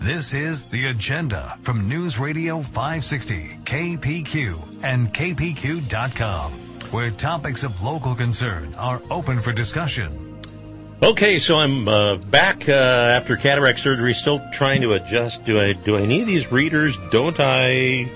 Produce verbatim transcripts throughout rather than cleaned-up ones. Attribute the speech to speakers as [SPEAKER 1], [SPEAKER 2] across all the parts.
[SPEAKER 1] This is The Agenda from News Radio five sixty, K P Q, and K P Q dot com, where topics of local concern are open for discussion.
[SPEAKER 2] Okay, so I'm uh, back uh, after cataract surgery, still trying to adjust. Do I do I need these readers? Don't I?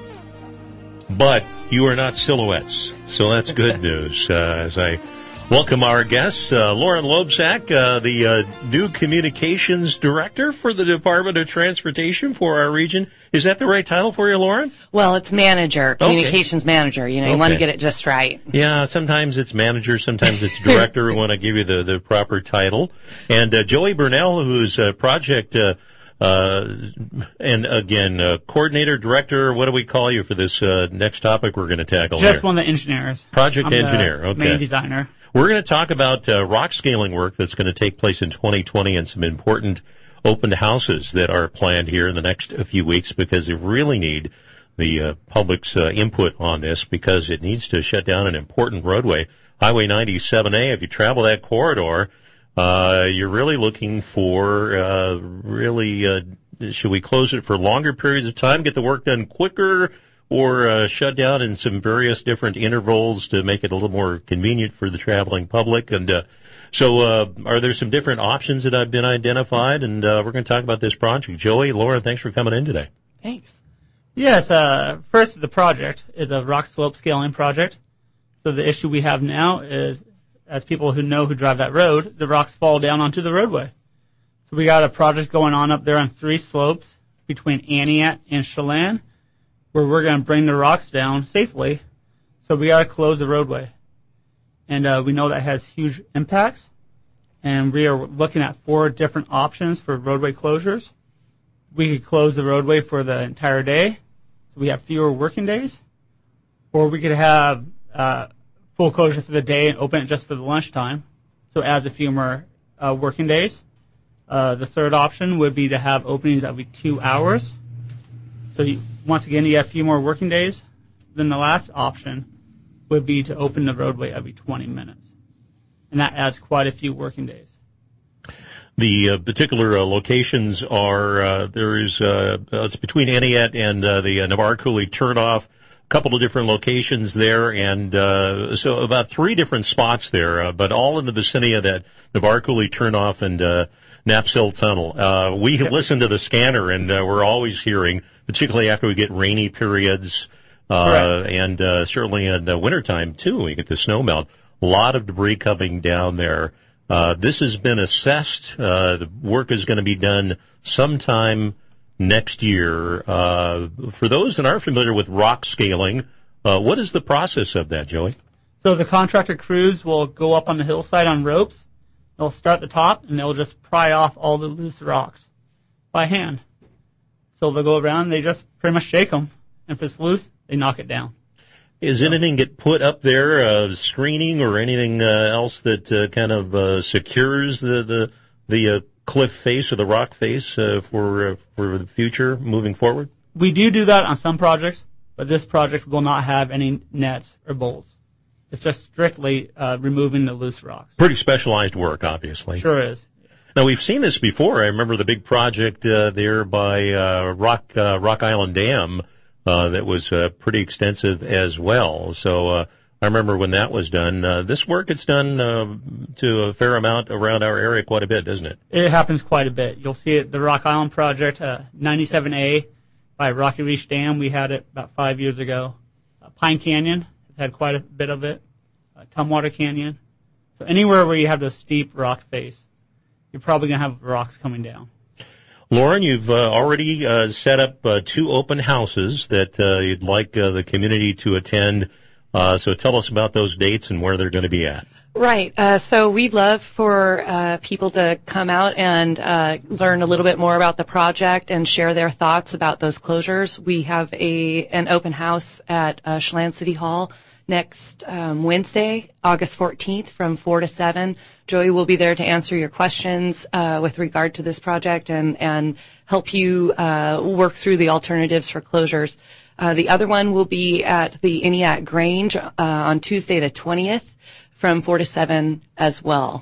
[SPEAKER 2] But you are not silhouettes, so that's good news. Uh, as I welcome our guests, uh, Lauren Loebsack, uh, the uh, new communications director for the Department of Transportation for our region. Is that the right title for you, Lauren?
[SPEAKER 3] Well, it's manager, communications okay. manager. You know, you okay. want to get it just right.
[SPEAKER 2] Yeah, sometimes it's manager, sometimes it's director. We want to give you the, the proper title. And uh, Joey Burnell, who's a project, uh, uh, and again, uh, coordinator, director, what do we call you for this uh, next topic we're going to tackle
[SPEAKER 4] Just
[SPEAKER 2] here?
[SPEAKER 4] one of the engineers.
[SPEAKER 2] Project
[SPEAKER 4] I'm
[SPEAKER 2] engineer,
[SPEAKER 4] the
[SPEAKER 2] okay.
[SPEAKER 4] main designer.
[SPEAKER 2] We're going to talk about uh, rock scaling work that's going to take place in twenty twenty and some important open houses that are planned here in the next few weeks because they really need the uh, public's uh, input on this because it needs to shut down an important roadway. Highway ninety-seven A, if you travel that corridor, uh, you're really looking for uh, really, uh, should we close it for longer periods of time, get the work done quicker, or uh, shut down in some various different intervals to make it a little more convenient for the traveling public. And uh, so uh, are there some different options that have been identified? And uh, we're going to talk about this project. Joey, Laura, thanks for coming in today.
[SPEAKER 4] Thanks. Yes, uh, first, the project is a rock slope scaling project. So the issue we have now is, as people who know who drive that road, the rocks fall down onto the roadway. So we got a project going on up there on three slopes between Aniat and Chelan, where we're going to bring the rocks down safely. So we got to close the roadway. And uh, we know that has huge impacts. And we are looking at four different options for roadway closures. We could close the roadway for the entire day, so we have fewer working days. Or we could have uh, full closure for the day and open it just for the lunchtime, so it adds a few more uh, working days. Uh, the third option would be to have openings every two hours. So you, once again, you have a few more working days. Then the last option would be to open the roadway every twenty minutes. And that adds quite a few working days.
[SPEAKER 2] The uh, particular uh, locations are, uh, there is, uh, it's between Aniat and uh, the uh, Navarre Coulee turnoff, a couple of different locations there, and uh, so about three different spots there, uh, but all in the vicinity of that Navarre Coulee turnoff and uh, Knapp's Hill Tunnel. Uh, we
[SPEAKER 4] Yep.
[SPEAKER 2] listen to the scanner, and uh, we're always hearing, particularly after we get rainy periods, uh, and uh, certainly in the wintertime, too, we get the snow melt. A lot of debris coming down there. Uh, this has been assessed. Uh, the work is going to be done sometime next year. Uh, for those that aren't familiar with rock scaling, uh, what is the process of that, Joey?
[SPEAKER 4] So the contractor crews will go up on the hillside on ropes. They'll start at the top, and they'll just pry off all the loose rocks by hand. So they'll go around, and they just pretty much shake them. And if it's loose, they knock it down.
[SPEAKER 2] Is anything get put up there, uh, screening or anything uh, else that uh, kind of uh, secures the the, the uh, cliff face or the rock face uh, for uh, for the future moving forward?
[SPEAKER 4] We do do that on some projects, but this project will not have any nets or bolts. It's just strictly uh, removing the loose rocks.
[SPEAKER 2] Pretty specialized work, obviously.
[SPEAKER 4] Sure is.
[SPEAKER 2] Now, we've seen this before. I remember the big project uh, there by uh, Rock uh, Rock Island Dam. Uh, that was uh, pretty extensive as well. So uh, I remember when that was done. Uh, this work it's done uh, to a fair amount around our area quite a bit, doesn't it?
[SPEAKER 4] It happens quite a bit. You'll see it, the Rock Island project, uh, ninety-seven A by Rocky Reach Dam. We had it about five years ago. Uh, Pine Canyon has had quite a bit of it. Uh, Tumwater Canyon. So anywhere where you have the steep rock face, you're probably going to have rocks coming down.
[SPEAKER 2] Lauren, you've uh, already uh, set up uh, two open houses that uh, you'd like uh, the community to attend. Uh, so tell us about those dates and where they're going to be at.
[SPEAKER 3] Right. Uh, so we'd love for uh, people to come out and uh, learn a little bit more about the project and share their thoughts about those closures. We have a an open house at uh, Chelan City Hall next um, Wednesday, August fourteenth, from four to seven. Joey will be there to answer your questions uh, with regard to this project and, and help you uh, work through the alternatives for closures. Uh, the other one will be at the Aniat Grange uh, on Tuesday the twentieth from four to seven as well.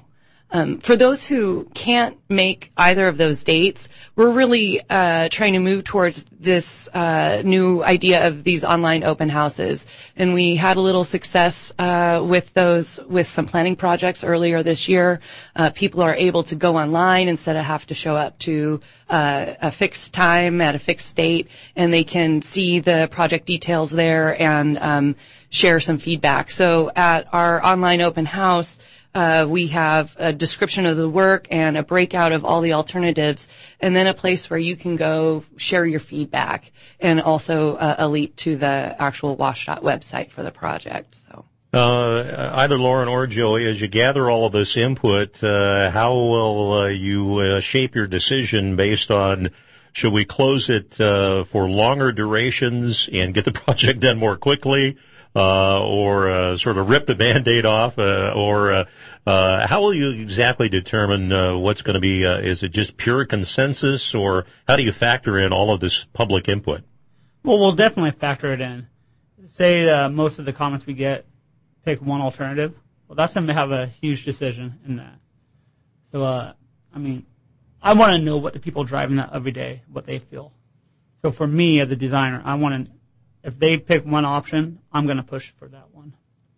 [SPEAKER 3] Um, for those who can't make either of those dates, we're really uh, trying to move towards this uh, new idea of these online open houses. And we had a little success uh, with those, with some planning projects earlier this year. Uh, people are able to go online instead of have to show up to uh, a fixed time at a fixed date, and they can see the project details there and um, share some feedback. So at our online open house, Uh, we have a description of the work and a breakout of all the alternatives, and then a place where you can go share your feedback, and also uh, a link to the actual WashDOT website for the project. So,
[SPEAKER 2] uh, either Lauren or Joey, as you gather all of this input, uh, how will uh, you uh, shape your decision based on, should we close it uh, for longer durations and get the project done more quickly? Uh, or uh, sort of rip the Band-Aid off, uh, or uh, uh, how will you exactly determine uh, what's going to be, uh, is it just pure consensus, or how do you factor in all of this public input?
[SPEAKER 4] Well, we'll definitely factor it in. Say uh, most of the comments we get pick one alternative. Well, that's going to have a huge decision in that. So, uh, I mean, I want to know what the people driving that every day, what they feel. So for me as a designer, I want to, if they pick one option, I'm going to push for that one.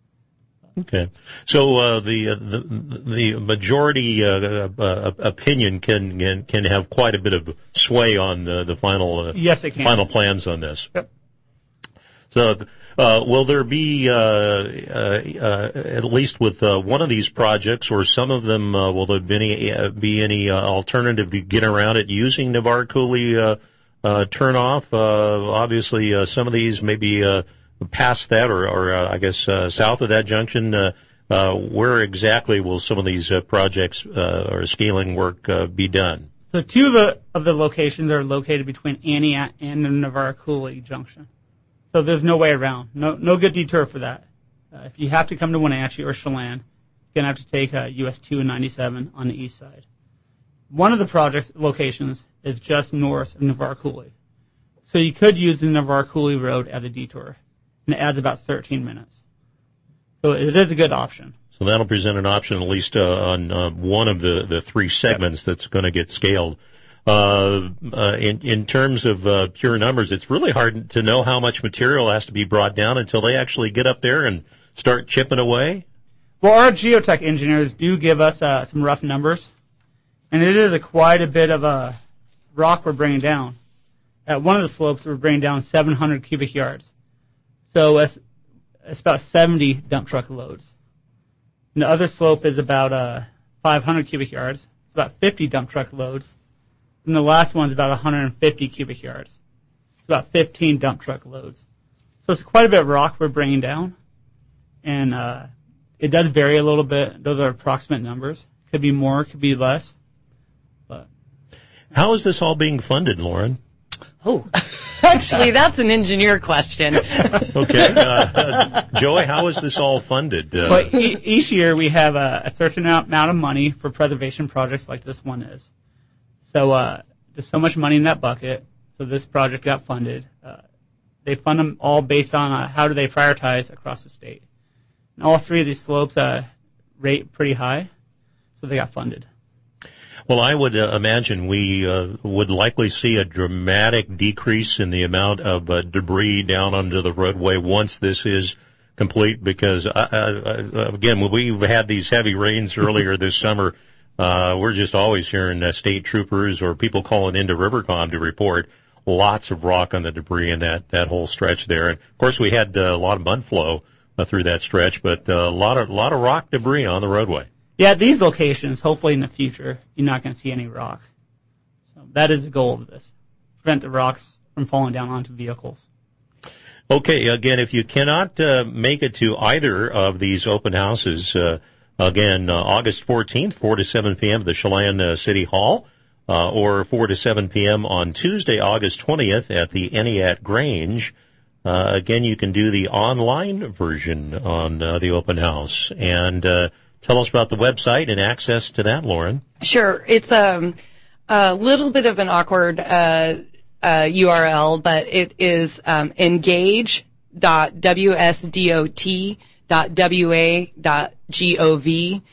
[SPEAKER 2] Okay, so uh, the, uh, the the majority uh, uh, opinion can, can can have quite a bit of sway on the the final uh,
[SPEAKER 4] yes, it can.
[SPEAKER 2] final plans on this.
[SPEAKER 4] Yep.
[SPEAKER 2] So, uh, will there be uh, uh, uh, at least with uh, one of these projects, or some of them, uh, will there be any uh, be any uh, alternative to get around it using Navarre Coulee uh, uh, turnoff? Uh, obviously, uh, some of these maybe. Uh, past that, or, or uh, I guess uh, south of that junction, uh, uh, where exactly will some of these uh, projects uh, or scaling work uh, be done?
[SPEAKER 4] So two of the, of the locations are located between Aniat and the Navarre Coulee junction. So there's no way around. No no good detour for that. Uh, if you have to come to Wenatchee or Chelan, you're going to have to take uh, U S two and ninety-seven on the east side. One of the project locations is just north of Navarre Coulee. So you could use the Navarre Coulee Road as a detour. And it adds about thirteen minutes. So it is a good option.
[SPEAKER 2] So that'll present an option at least uh, on uh, one of the, the three segments that's going to get scaled. Uh, uh, in, in terms of uh, pure numbers, it's really hard to know how much material has to be brought down until they actually get up there and start chipping away.
[SPEAKER 4] Well, our geotech engineers do give us uh, some rough numbers, and it is a quite a bit of a rock we're bringing down. At one of the slopes, we're bringing down seven hundred cubic yards. So it's, it's about seventy dump truck loads. And the other slope is about uh, five hundred cubic yards. It's about fifty dump truck loads. And the last one's about one hundred fifty cubic yards. It's about fifteen dump truck loads. So it's quite a bit of rock we're bringing down. And uh, it does vary a little bit. Those are approximate numbers. Could be more, could be less. But
[SPEAKER 2] how is this all being funded, Lauren?
[SPEAKER 3] Oh, actually, that's an engineer question.
[SPEAKER 2] Okay. Uh, Joey, how is this all funded? Uh,
[SPEAKER 4] well, e- each year we have a, a certain amount of money for preservation projects like this one is. So uh, there's so much money in that bucket, so this project got funded. Uh, they fund them all based on uh, how do they prioritize across the state. And all three of these slopes uh, rate pretty high, so they got funded.
[SPEAKER 2] Well, I would uh, imagine we uh, would likely see a dramatic decrease in the amount of uh, debris down onto the roadway once this is complete, because, uh, uh, again, when we've had these heavy rains earlier this summer, uh, we're just always hearing uh, state troopers or people calling into Rivercom to report lots of rock on the debris in that, that whole stretch there. And, of course, we had uh, a lot of mud flow uh, through that stretch, but uh, a lot of, a lot of rock debris on the roadway.
[SPEAKER 4] Yeah, at these locations, hopefully in the future, you're not going to see any rock. So that is the goal of this, prevent the rocks from falling down onto vehicles.
[SPEAKER 2] Okay, again, if you cannot uh, make it to either of these open houses, uh, again, uh, August fourteenth, four to seven p.m. at the Chelan uh, City Hall, uh, or four to seven p.m. on Tuesday, August twentieth at the Aniat Grange. Uh, again, you can do the online version on uh, the open house. And uh tell us about the website and access to that, Lauren.
[SPEAKER 3] Sure. It's um, a little bit of an awkward uh, uh, U R L, but it is um, engage dot w s dot w a dot gov.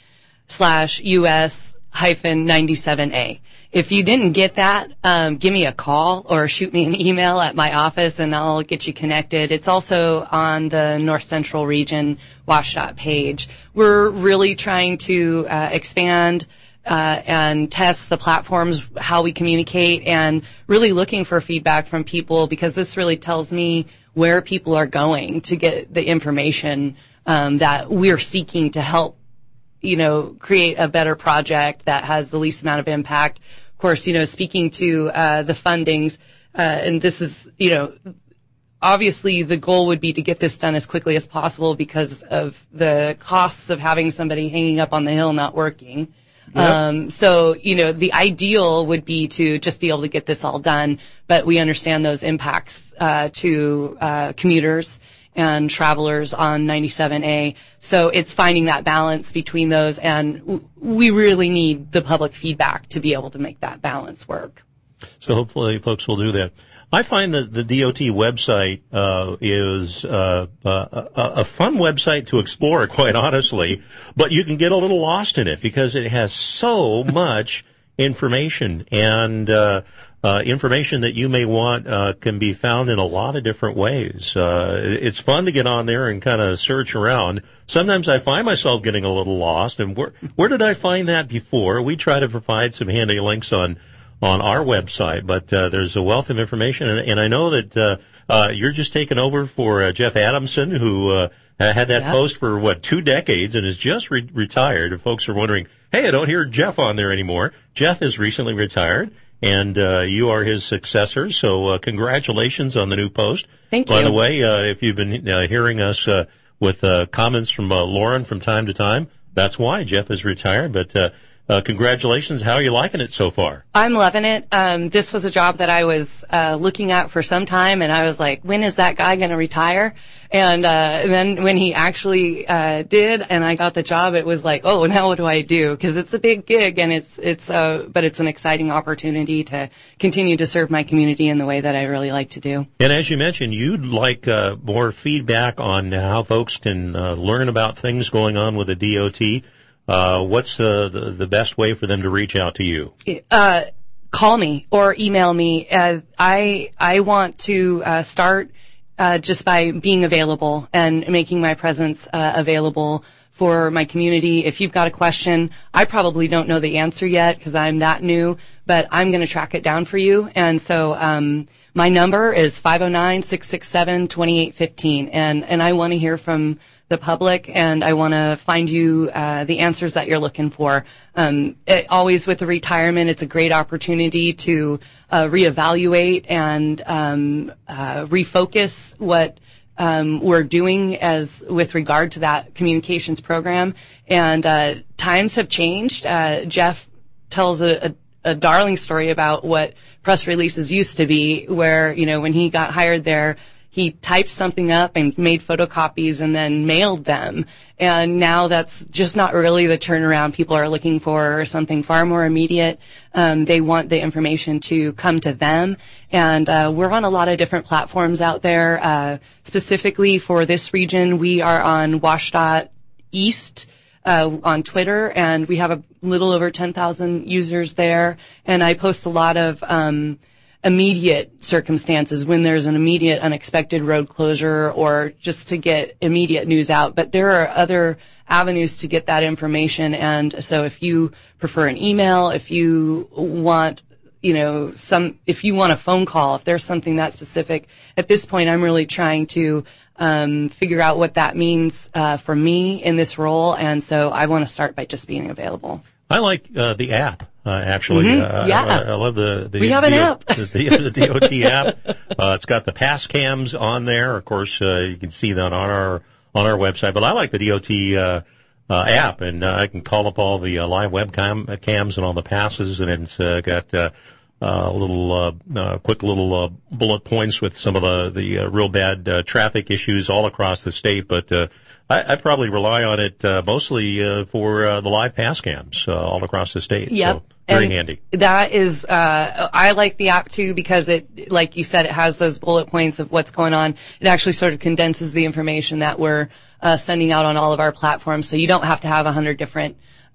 [SPEAKER 3] slash US hyphen ninety-seven A. If you didn't get that, um, give me a call or shoot me an email at my office and I'll get you connected. It's also on the North Central Region WashDOT page. We're really trying to uh, expand uh, and test the platforms, how we communicate, and really looking for feedback from people, because this really tells me where people are going to get the information um, that we're seeking to help, you know, create a better project that has the least amount of impact. Of course, you know, speaking to uh, the fundings, uh, and this is, you know, obviously the goal would be to get this done as quickly as possible because of the costs of having somebody hanging up on the hill not working. Yep. Um, so, you know, the ideal would be to just be able to get this all done, but we understand those impacts uh, to uh, commuters and travelers on ninety-seven A. So it's finding that balance between those, and w- we really need the public feedback to be able to make that balance work.
[SPEAKER 2] So hopefully folks will do that. I find that the D O T website uh, is uh, uh, a, a fun website to explore, quite honestly, but you can get a little lost in it because it has so much information, and uh, uh, information that you may want uh, can be found in a lot of different ways. Uh, it's fun to get on there and kind of search around. Sometimes I find myself getting a little lost, and where where did I find that before? We try to provide some handy links on on our website, but uh, there's a wealth of information, and, and I know that uh, uh, you're just taking over for uh, Jeff Adamson, who uh, had that yeah. post for, what, two decades and is just re- retired. And folks are wondering, hey, I don't hear Jeff on there anymore. Jeff is recently retired, and uh, you are his successor, so uh, congratulations on the new post.
[SPEAKER 3] Thank
[SPEAKER 2] By
[SPEAKER 3] you.
[SPEAKER 2] the way, uh, if you've been uh, hearing us uh, with uh, comments from uh, Lauren from time to time, that's why Jeff is retired, but uh, Uh, congratulations. How are you liking it so far?
[SPEAKER 3] I'm loving it. Um, this was a job that I was uh, looking at for some time, and I was like, when is that guy going to retire? And, uh, and then when he actually uh, did, and I got the job, it was like, oh, now what do I do? Because it's a big gig, and it's it's uh, but it's an exciting opportunity to continue to serve my community in the way that I really like to do.
[SPEAKER 2] And as you mentioned, you'd like uh, more feedback on how folks can uh, learn about things going on with the D O T. Uh, what's uh, the, the best way for them to reach out to you?
[SPEAKER 3] Uh, call me or email me. Uh, I, I want to, uh, start, uh, just by being available and making my presence, uh, available for my community. If you've got a question, I probably don't know the answer yet because I'm that new, but I'm going to track it down for you. And so, um, my number is five oh nine, six six seven, two eight one five, and, and I want to hear from the public, and I want to find you uh, the answers that you're looking for. Um, it, always with the retirement, it's a great opportunity to uh, reevaluate and um, uh, refocus what um, we're doing as with regard to that communications program. And uh, times have changed. Uh, Jeff tells a, a, a darling story about what press releases used to be, where, you know, when he got hired there, he typed something up and made photocopies and then mailed them. And now that's just not really the turnaround people are looking for, or something far more immediate. Um, they want the information to come to them. And uh, we're on a lot of different platforms out there. Uh, specifically for this region, we are on WashDOT East uh, on Twitter, and we have a little over ten thousand users there. And I post a lot of um immediate circumstances when there's an immediate unexpected road closure, or just to get immediate news out. But there are other avenues to get that information. And so if you prefer an email, if you want, you know, some, if you want a phone call, if there's something that specific, at this point, I'm really trying to um, figure out what that means uh, for me in this role. And so I want to start by just being available.
[SPEAKER 2] I like uh, the app. Uh, actually,
[SPEAKER 3] mm-hmm.
[SPEAKER 2] uh,
[SPEAKER 3] yeah.
[SPEAKER 2] I, I love the, the
[SPEAKER 3] we have an
[SPEAKER 2] D O,
[SPEAKER 3] app.
[SPEAKER 2] the, the, the D O T app. Uh, it's got the pass cams on there. Of course, uh, you can see that on our on our website. But I like the D O T uh, uh, app, and uh, I can call up all the uh, live webcam uh, cams and all the passes, and it's uh, got uh, uh, little uh, uh, quick little uh, bullet points with some of the the uh, real bad uh, traffic issues all across the state. But uh, I, I probably rely on it uh, mostly uh, for uh, the live pass cams uh, all across the state.
[SPEAKER 3] Yep.
[SPEAKER 2] So very
[SPEAKER 3] and
[SPEAKER 2] handy.
[SPEAKER 3] That is, uh, I like the app too because it, like you said, it has those bullet points of what's going on. It actually sort of condenses the information that we're uh, sending out on all of our platforms, so you don't have to have a hundred different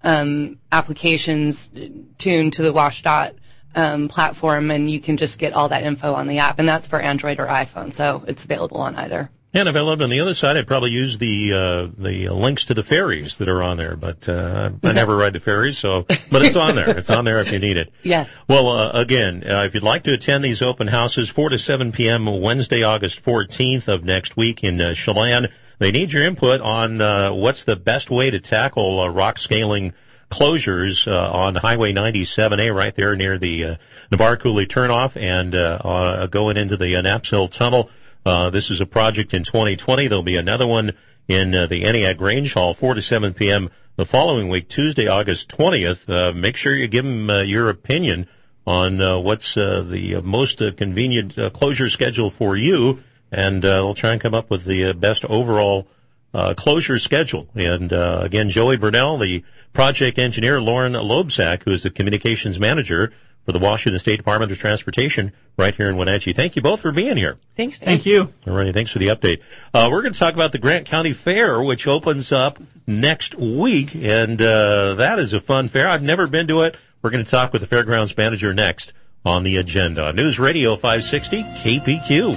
[SPEAKER 3] um, applications tuned to the WashDOT um, platform, and you can just get all that info on the app. And that's for Android or iPhone, so it's available on either.
[SPEAKER 2] And if I lived on the other side, I'd probably use the uh, the links to the ferries that are on there. But uh, I never ride the ferries, so but it's on there. It's on there if you need it.
[SPEAKER 3] Yes.
[SPEAKER 2] Well, uh, again, uh, if you'd like to attend these open houses, four to seven p.m. Wednesday, August fourteenth of next week in uh, Chelan. They need your input on uh, what's the best way to tackle uh, rock scaling closures uh, on Highway ninety-seven A right there near the uh, Navarre Coulee turnoff and uh, uh, going into the uh, Knaps Hill Tunnel. Uh, this is a project in twenty twenty. There'll be another one in uh, the Eniac Grange Hall, four to seven p.m. the following week, Tuesday, August twentieth. Uh, make sure you give them uh, your opinion on uh, what's uh, the uh, most uh, convenient uh, closure schedule for you, and uh, we'll try and come up with the uh, best overall uh, closure schedule. And uh, again, Joey Burnell, the project engineer, Lauren Loebsack, who is the communications manager for the Washington State Department of Transportation right here in Wenatchee. Thank you both for being here.
[SPEAKER 3] Thanks, Dave.
[SPEAKER 4] Thank you.
[SPEAKER 2] All right, thanks for the update. Uh, we're going to talk about the Grant County Fair, which opens up next week, and uh, that is a fun fair. I've never been to it. We're going to talk with the fairgrounds manager next on the agenda. News Radio five sixty K P Q.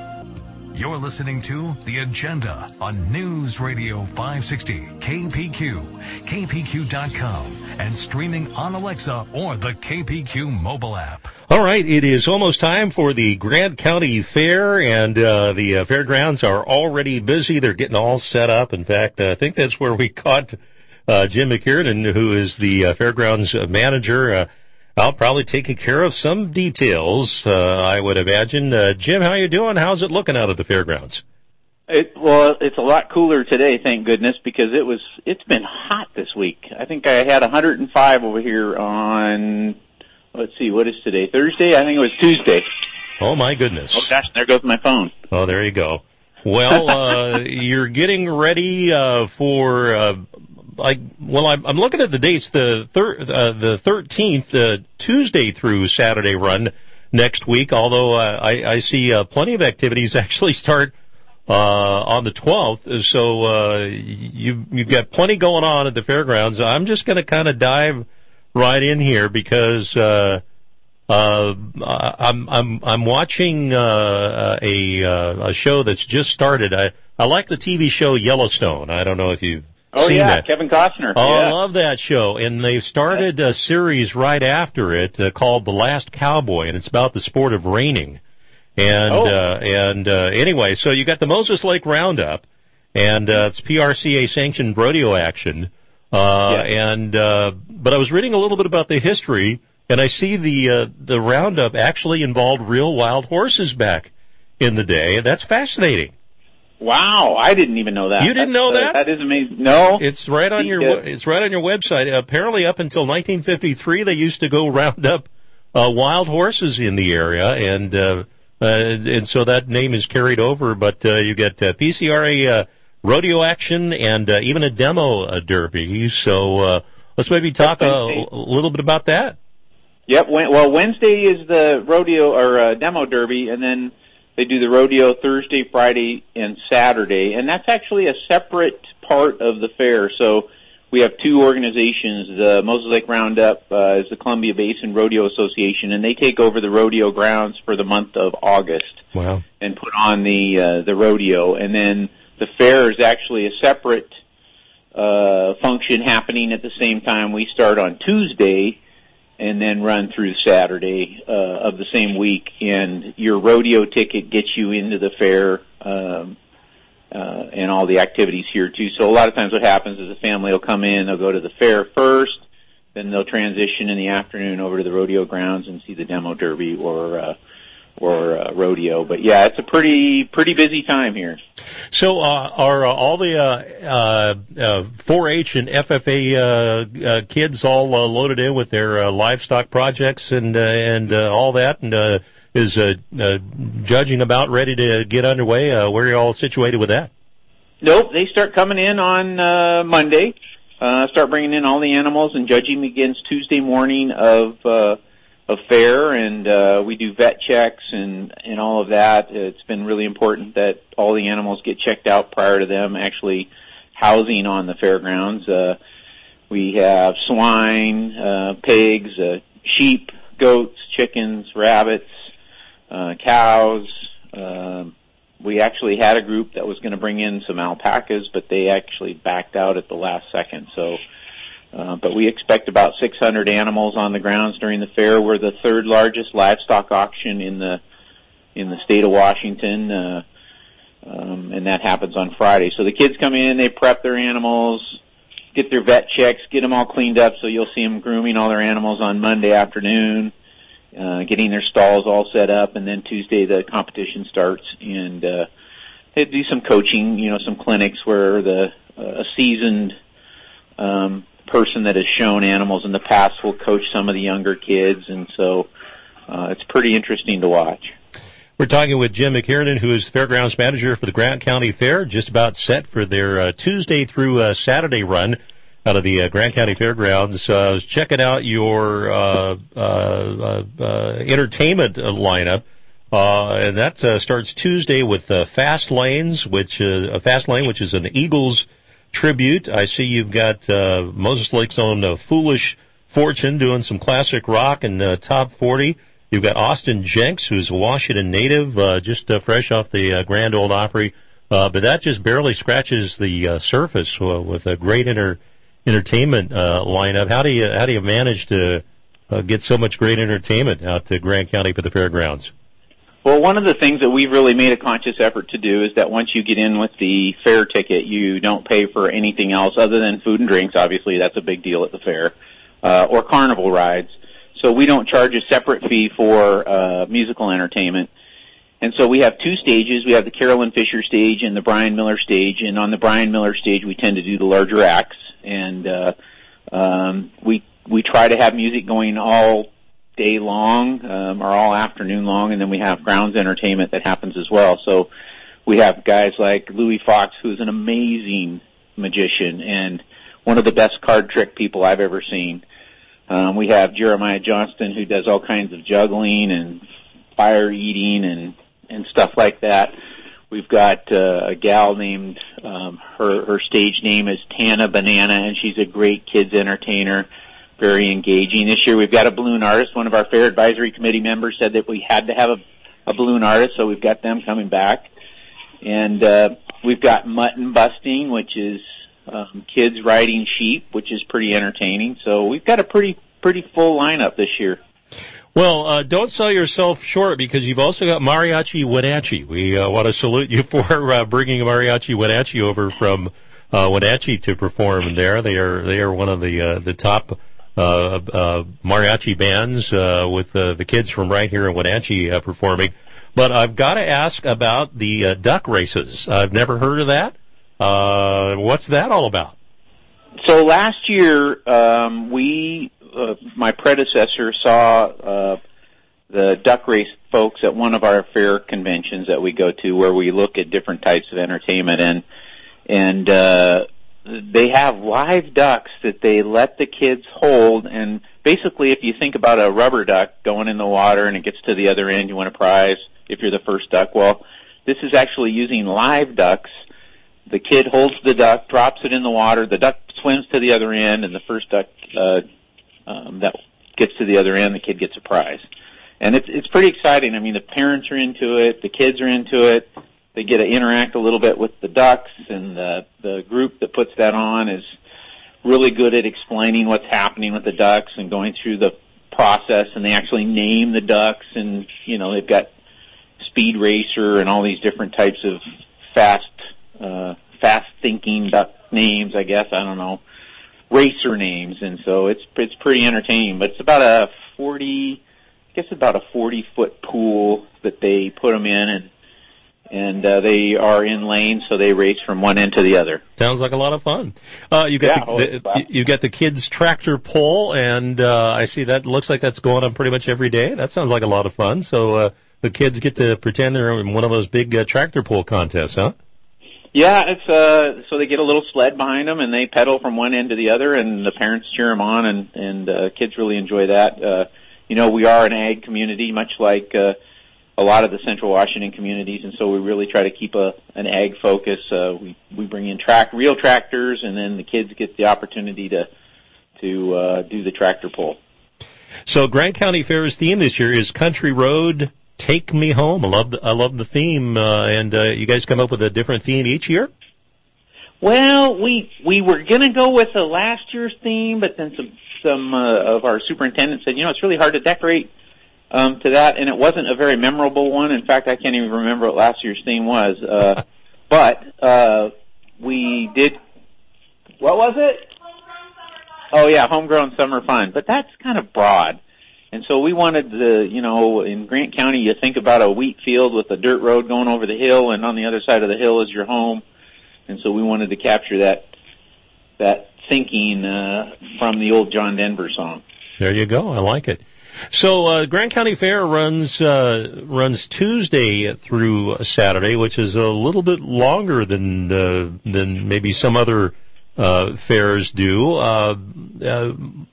[SPEAKER 1] You're listening to The Agenda on News Radio five sixty K P Q, K P Q dot com, and streaming on Alexa or the K P Q mobile app.
[SPEAKER 2] All right, it is almost time for the Grant County Fair, and uh, the uh, fairgrounds are already busy. They're getting all set up. In fact, uh, I think that's where we caught uh, Jim McKiernan, who is the uh, fairgrounds manager, uh, out probably taking care of some details, uh, I would imagine. Uh, Jim, how you doing? How's it looking out at the fairgrounds?
[SPEAKER 5] It, well, it's a lot cooler today, thank goodness, because it was, it's been hot this week. I think I had one hundred five over here on, let's see, what is today? Thursday? I think it was Tuesday.
[SPEAKER 2] Oh, my goodness.
[SPEAKER 5] Oh, gosh, there goes my phone.
[SPEAKER 2] Oh, there you go. Well, uh, you're getting ready uh, for, uh, like, well, I'm, I'm looking at the dates, the thir- uh, the thirteenth, uh, Tuesday through Saturday run next week, although uh, I, I see uh, plenty of activities actually start uh, on the twelfth, so uh, you, you've got plenty going on at the fairgrounds. I'm just going to kind of dive right in here because uh, uh, I'm I'm I'm watching uh, a uh, a show that's just started. I I like the T V show Yellowstone. I don't know if you've
[SPEAKER 5] oh
[SPEAKER 2] seen
[SPEAKER 5] yeah,
[SPEAKER 2] that.
[SPEAKER 5] Kevin Costner.
[SPEAKER 2] Oh,
[SPEAKER 5] yeah.
[SPEAKER 2] I love that show, and they've started a series right after it uh, called The Last Cowboy, and it's about the sport of reining. And
[SPEAKER 5] oh.
[SPEAKER 2] uh, and uh, anyway, so you got the Moses Lake Roundup, and uh, it's P R C A sanctioned rodeo action. Uh,
[SPEAKER 5] yes.
[SPEAKER 2] And uh, but I was reading a little bit about the history, and I see the uh, the roundup actually involved real wild horses back in the day. That's fascinating.
[SPEAKER 5] Wow, I didn't even know that.
[SPEAKER 2] You didn't know
[SPEAKER 5] That's,
[SPEAKER 2] that?
[SPEAKER 5] Uh, that is amazing. No,
[SPEAKER 2] It's right on your
[SPEAKER 5] Because-
[SPEAKER 2] it's right on your website. Apparently, up until nineteen fifty-three, they used to go round up uh, wild horses in the area, and uh, uh, and so that name is carried over. But uh, you get uh, P C R A uh, rodeo action and uh, even a demo uh, derby. So uh, let's maybe talk a, a little bit about that.
[SPEAKER 5] Yep. Well, Wednesday is the rodeo or uh, demo derby, and then they do the rodeo Thursday, Friday, and Saturday, and that's actually a separate part of the fair. So we have two organizations. The Moses Lake Roundup uh, is the Columbia Basin Rodeo Association, and they take over the rodeo grounds for the month of August.
[SPEAKER 2] Wow.
[SPEAKER 5] And put on the uh, the rodeo, and then the fair is actually a separate uh, function happening at the same time. We start on Tuesday and then run through Saturday uh, of the same week. And your rodeo ticket gets you into the fair um, uh, and all the activities here, too. So a lot of times what happens is a family will come in, they'll go to the fair first, then they'll transition in the afternoon over to the rodeo grounds and see the demo derby or uh, or uh, rodeo. But, yeah, it's a pretty pretty busy time here.
[SPEAKER 2] So uh, are uh, all the uh, uh, four H and F F A uh, uh, kids all uh, loaded in with their uh, livestock projects and uh, and uh, all that? And uh, is uh, uh, judging about ready to get underway? Uh, where are you all situated with that?
[SPEAKER 5] Nope, they start coming in on uh, Monday, uh, start bringing in all the animals, and judging begins Tuesday morning of uh, of fair, and uh, we do vet checks and, and all of that. It's been really important that all the animals get checked out prior to them actually housing on the fairgrounds. Uh, We have swine, uh, pigs, uh, sheep, goats, chickens, rabbits, uh, cows. Uh, we actually had a group that was going to bring in some alpacas, but they actually backed out at the last second. So, uh, but we expect about six hundred animals on the grounds during the fair. We're the third largest livestock auction in the in the state of Washington, uh, um, and that happens on Friday. So the kids come in, they prep their animals, get their vet checks, get them all cleaned up. So you'll see them grooming all their animals on Monday afternoon, uh, getting their stalls all set up, and then Tuesday the competition starts. And uh, they do some coaching, you know, some clinics where the uh, a seasoned um, person that has shown animals in the past will coach some of the younger kids, and so uh, it's pretty interesting to watch.
[SPEAKER 2] We're talking with Jim McKiernan, who is Fairgrounds Manager for the Grant County Fair, just about set for their uh, Tuesday through uh, Saturday run out of the uh, Grant County Fairgrounds. Uh, I was checking out your uh, uh, uh, uh, entertainment lineup, uh, and that uh, starts Tuesday with uh, Fast Lanes, which uh, a Fast Lane, which is an Eagles tribute. I see you've got uh, Moses Lake's own uh, Foolish Fortune doing some classic rock and uh, top forty. You've got Austin Jenks, who's a Washington native, uh, just uh, fresh off the uh, Grand Ole Opry. Uh, but that just barely scratches the uh, surface uh, with a great inter- entertainment uh, lineup. How do you how do you manage to uh, get so much great entertainment out to Grant County for the fairgrounds?
[SPEAKER 5] Well, one of the things that we've really made a conscious effort to do is that once you get in with the fair ticket, you don't pay for anything else other than food and drinks. Obviously, that's a big deal at the fair, uh, or carnival rides. So we don't charge a separate fee for uh, musical entertainment. And so we have two stages. We have the Carolyn Fisher stage and the Brian Miller stage. And on the Brian Miller stage, we tend to do the larger acts. And uh, um, we we try to have music going all day long um, or all afternoon long. And then we have grounds entertainment that happens as well. So we have guys like Louis Fox, who's an amazing magician and one of the best card trick people I've ever seen. Um, we have Jeremiah Johnston, who does all kinds of juggling and fire eating and, and stuff like that. We've got uh, a gal named, um, her, her stage name is Tana Banana, and she's a great kids entertainer, very engaging. This year we've got a balloon artist. One of our fair advisory committee members said that we had to have a, a balloon artist, so we've got them coming back. And uh, we've got mutton busting, which is Um, kids riding sheep, which is pretty entertaining. So we've got a pretty pretty full lineup this year.
[SPEAKER 2] Well, uh, don't sell yourself short, because you've also got Mariachi Wenatchee. We uh, want to salute you for uh, bringing Mariachi Wenatchee over from uh, Wenatchee to perform there. They are they are one of the uh, the top uh, uh, mariachi bands uh, with uh, the kids from right here in Wenatchee uh, performing. But I've got to ask about the uh, duck races. I've never heard of that. Uh, what's that all about?
[SPEAKER 5] So last year, um, we, uh, my predecessor saw uh, the duck race folks at one of our fair conventions that we go to, where we look at different types of entertainment, and and uh, they have live ducks that they let the kids hold. And basically, if you think about a rubber duck going in the water and it gets to the other end, you win a prize if you're the first duck. Well, this is actually using live ducks. The kid holds the duck, drops it in the water, the duck swims to the other end, and the first duck uh, um, that gets to the other end, the kid gets a prize. And it's it's pretty exciting. I mean, the parents are into it, the kids are into it. They get to interact a little bit with the ducks, and the, the group that puts that on is really good at explaining what's happening with the ducks and going through the process, and they actually name the ducks, and, you know, they've got Speed Racer and all these different types of fast Uh, fast-thinking duck names, I guess. I don't know, racer names, and so it's it's pretty entertaining. But it's about a forty, I guess, about a forty-foot pool that they put them in, and and uh, they are in lanes, so they race from one end to the other.
[SPEAKER 2] Sounds like a lot of fun. Uh, you got
[SPEAKER 5] yeah,
[SPEAKER 2] the, the you got the kids' tractor pull, and uh, I see that looks like that's going on pretty much every day. That sounds like a lot of fun. So uh, the kids get to pretend they're in one of those big uh, tractor pull contests, huh?
[SPEAKER 5] Yeah, it's uh so they get a little sled behind them and they pedal from one end to the other, and the parents cheer them on, and and uh, kids really enjoy that. Uh, you know, we are an ag community, much like uh, a lot of the Central Washington communities, and so we really try to keep a an ag focus. Uh, we we bring in track real tractors, and then the kids get the opportunity to to uh, do the tractor pull.
[SPEAKER 2] So Grant County Fair's theme this year is Country Road, Take Me Home. I love the, I love the theme, uh, and uh, you guys come up with a different theme each year?
[SPEAKER 5] Well, we we were going to go with the last year's theme, but then some some uh, of our superintendents said, you know, it's really hard to decorate um, to that, and it wasn't a very memorable one. In fact, I can't even remember what last year's theme was. Uh, but uh, we did. What was it? Oh yeah, homegrown summer fun. But that's kind of broad. And so we wanted to, you know, in Grant County, you think about a wheat field with a dirt road going over the hill, and on the other side of the hill is your home. And so we wanted to capture that that thinking uh, from the old John Denver song.
[SPEAKER 2] There you go. I like it. So uh, Grant County Fair runs uh, runs Tuesday through Saturday, which is a little bit longer than uh, than maybe some other uh, fairs do. Uh, uh,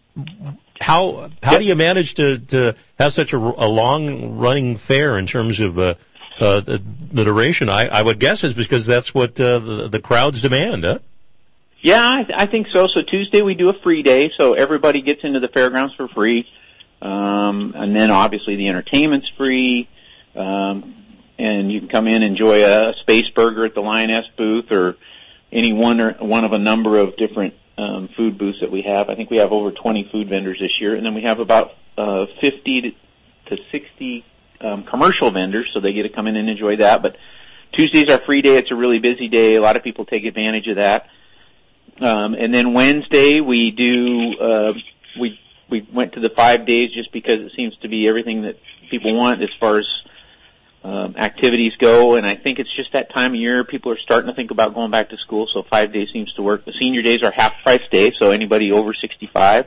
[SPEAKER 2] how how do you manage to, to have such a, a long running fair in terms of uh, uh, the, the duration? I, I would guess is because that's what uh, the, the crowds demand, huh?
[SPEAKER 5] Yeah, I, I think so. So Tuesday we do a free day, so everybody gets into the fairgrounds for free. Um, and then obviously the entertainment's free, um, and you can come in and enjoy a space burger at the Lioness booth or any one or one of a number of different um, food booths that we have. I think we have over twenty food vendors this year, and then we have about uh, fifty to sixty um, commercial vendors, so they get to come in and enjoy that. But Tuesday's our free day. It's a really busy day. A lot of people take advantage of that. Um, and then Wednesday we do uh, we. We went to the five days just because it seems to be everything that people want as far as um, activities go, and I think it's just that time of year. People are starting to think about going back to school, so five days seems to work. The senior days are half-price days, so anybody over sixty-five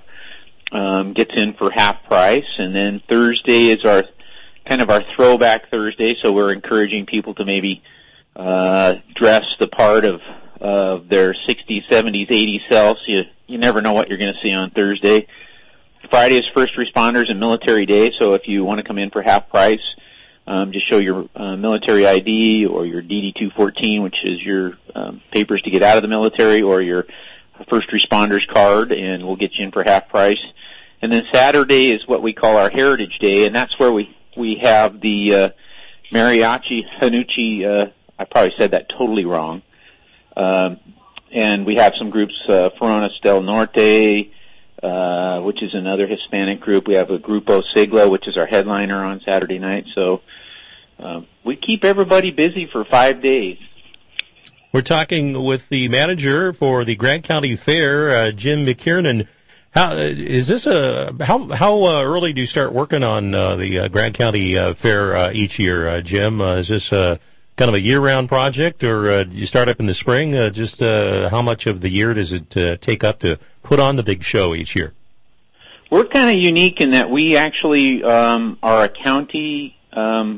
[SPEAKER 5] um, gets in for half price, and then Thursday is our kind of our throwback Thursday, so we're encouraging people to maybe uh, dress the part of uh, their sixties, seventies, eighties selves. You, you never know what you're going to see on Thursday. Friday is First Responders and Military Day, so if you want to come in for half price, um, just show your uh, military I D or your D D two fourteen, which is your um, papers to get out of the military, or your First Responders card, and we'll get you in for half price. And then Saturday is what we call our Heritage Day, and that's where we, we have the uh, Mariachi Hanucci, uh, I probably said that totally wrong, um, and we have some groups, uh, Foronas del Norte, Uh, which is another Hispanic group. We have a Grupo Sigla, which is our headliner on Saturday night. So um, we keep everybody busy for five days.
[SPEAKER 2] We're talking with the manager for the Grant County Fair, uh, Jim McKiernan. How is this a how how uh, early do you start working on uh, the uh, Grant County uh, Fair uh, each year, uh, Jim? Uh, is this uh, kind of a year-round project, or uh, do you start up in the spring? Uh, just uh, how much of the year does it uh, take up to put on the big show each year?
[SPEAKER 5] We're kind of unique in that we actually um, are a county um,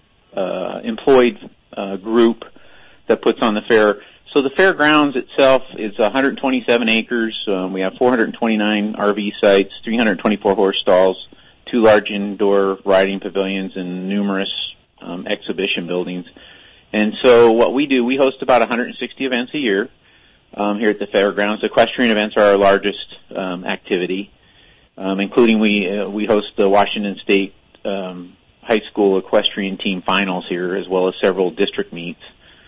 [SPEAKER 5] uh, employed uh, group that puts on the fair. So the fairgrounds itself is one hundred twenty-seven acres. Um, we have four hundred twenty-nine R V sites, three hundred twenty-four horse stalls, two large indoor riding pavilions, and numerous um, exhibition buildings. And so what we do, we host about one hundred sixty events a year um, here at the fairgrounds. Equestrian events are our largest um, activity, um, including we uh, we host the Washington State um, High School Equestrian Team Finals here, as well as several district meets.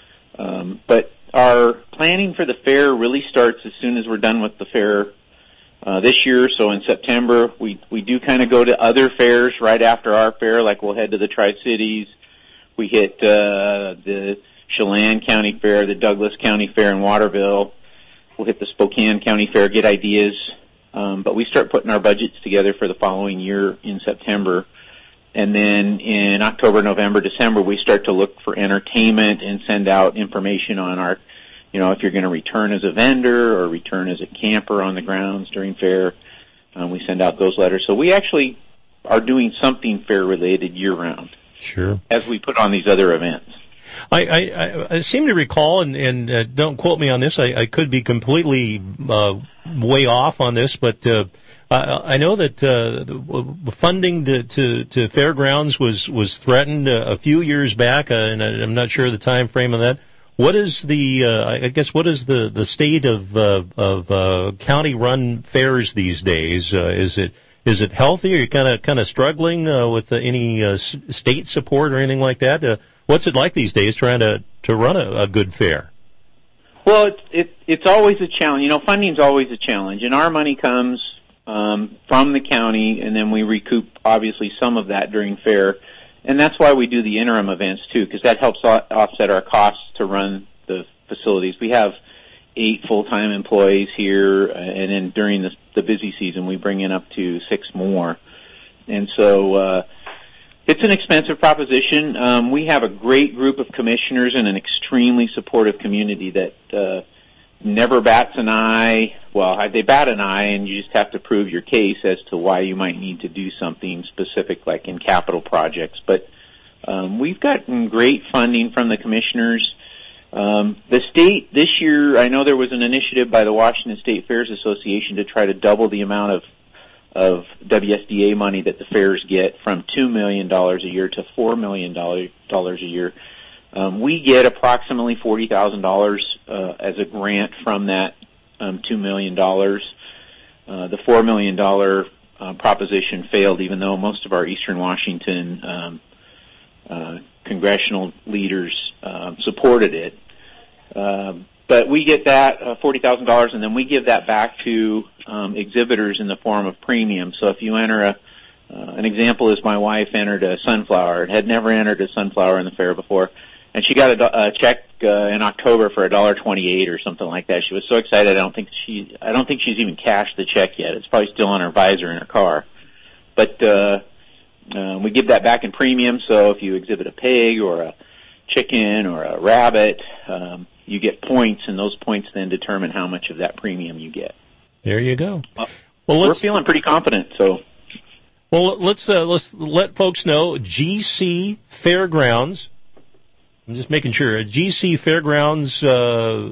[SPEAKER 5] Um, but our planning for the fair really starts as soon as we're done with the fair uh, this year. So in September, we, we do kind of go to other fairs right after our fair, like we'll head to the Tri-Cities. We hit uh, the Chelan County Fair, the Douglas County Fair in Waterville. We'll hit the Spokane County Fair, get ideas. Um, but we start putting our budgets together for the following year in September. And then in October, November, December, we start to look for entertainment and send out information on our, you know, if you're going to return as a vendor or return as a camper on the grounds during fair. Um, we send out those letters. So we actually are doing something fair-related year-round.
[SPEAKER 2] Sure.
[SPEAKER 5] As we put on these other events.
[SPEAKER 2] I, I, I seem to recall, and, and uh, don't quote me on this, I, I could be completely uh, way off on this, but uh, I, I know that uh, the funding to, to, to fairgrounds was, was threatened a, a few years back, uh, and I, I'm not sure of the time frame of that. What is the, uh, I guess, what is the, the state of, uh, of, uh, county-run fairs these days? Uh, is it, is it healthy? Are you kind of, kind of struggling, uh, with uh, any, uh, s- state support or anything like that? Uh, what's it like these days trying to, to run a, a good fair?
[SPEAKER 5] Well, it's, it, it's always a challenge. You know, funding's always a challenge, and our money comes, um, from the county, and then we recoup, obviously, some of that during fair. And that's why we do the interim events, too, because that helps offset our costs to run the facilities. We have eight full-time employees here, and then during the, the busy season, we bring in up to six more. And so uh, it's an expensive proposition. Um, we have a great group of commissioners and an extremely supportive community that uh, never bats an eye. Well, they bat an eye, and you just have to prove your case as to why you might need to do something specific, like in capital projects. But um, we've gotten great funding from the commissioners. Um, the state, this year, I know there was an initiative by the Washington State Fairs Association to try to double the amount of of W S D A money that the fairs get, from two million dollars a year to four million dollars a year. Um, we get approximately forty thousand dollars uh, as a grant from that um, two million dollars. Uh, the four million dollars uh, proposition failed, even though most of our Eastern Washington um, uh, congressional leaders uh, supported it. Uh, but we get that uh, forty thousand dollars, and then we give that back to um, exhibitors in the form of premium. So if you enter a, uh, an example is my wife entered a sunflower, and had never entered a sunflower in the fair before, and she got a, a check uh, in October for a dollar twenty-eight or something like that. She was so excited. I don't think she, I don't think she's even cashed the check yet. It's probably still on her visor in her car. But uh, uh, we give that back in premium. So if you exhibit a pig or a chicken or a rabbit, um, you get points, and those points then determine how much of that premium you get.
[SPEAKER 2] There you go.
[SPEAKER 5] Well,
[SPEAKER 2] well
[SPEAKER 5] we're feeling pretty confident. So,
[SPEAKER 2] well, let's uh, let's let folks know G C Fairgrounds. I'm just making sure. G C Fairgrounds uh,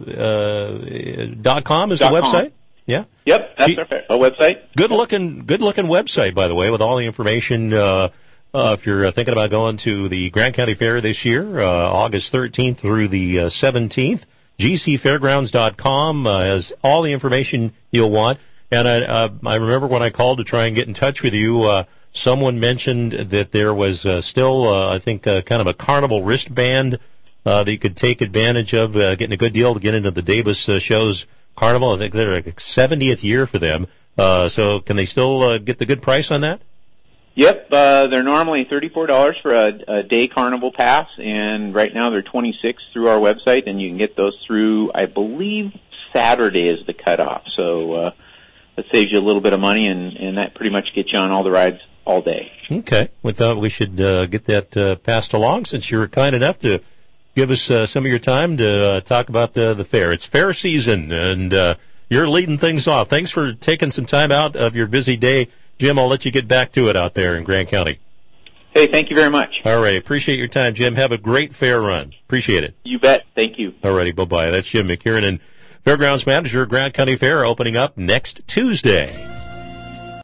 [SPEAKER 2] uh, dot com is the website. Yeah.
[SPEAKER 5] Yep, that's
[SPEAKER 2] G-
[SPEAKER 5] our, fair, our website.
[SPEAKER 2] Good looking, good looking website, by the way, with all the information. Uh, uh, if you're uh, thinking about going to the Grant County Fair this year, uh, August thirteenth through the uh, seventeenth, G C Fairgrounds dot com uh, has all the information you'll want. And I, uh, I remember when I called to try and get in touch with you, uh, someone mentioned that there was uh, still, uh, I think, uh, kind of a carnival wristband uh, that you could take advantage of, uh, getting a good deal to get into the Davis uh, Show's Carnival. I think they're like seventieth year for them. Uh, so can they still uh, get the good price on that?
[SPEAKER 5] Yep, uh, they're normally thirty-four dollars for a, a day carnival pass, and right now they're twenty-six dollars through our website, and you can get those through, I believe, Saturday is the cutoff. So uh, that saves you a little bit of money, and, and that pretty much gets you on all the rides all day.
[SPEAKER 2] Okay. We thought we should uh, get that uh, passed along, since you were kind enough to give us uh, some of your time to uh, talk about the, the fair. It's fair season, and uh, you're leading things off. Thanks for taking some time out of your busy day. Jim, I'll let you get back to it out there in Grant County.
[SPEAKER 5] Hey, thank you very much.
[SPEAKER 2] All right. Appreciate your time, Jim. Have a great fair run. Appreciate it.
[SPEAKER 5] You bet. Thank you.
[SPEAKER 2] All righty. Bye-bye. That's Jim McKiernan, Fairgrounds Manager, Grant County Fair, opening up next Tuesday.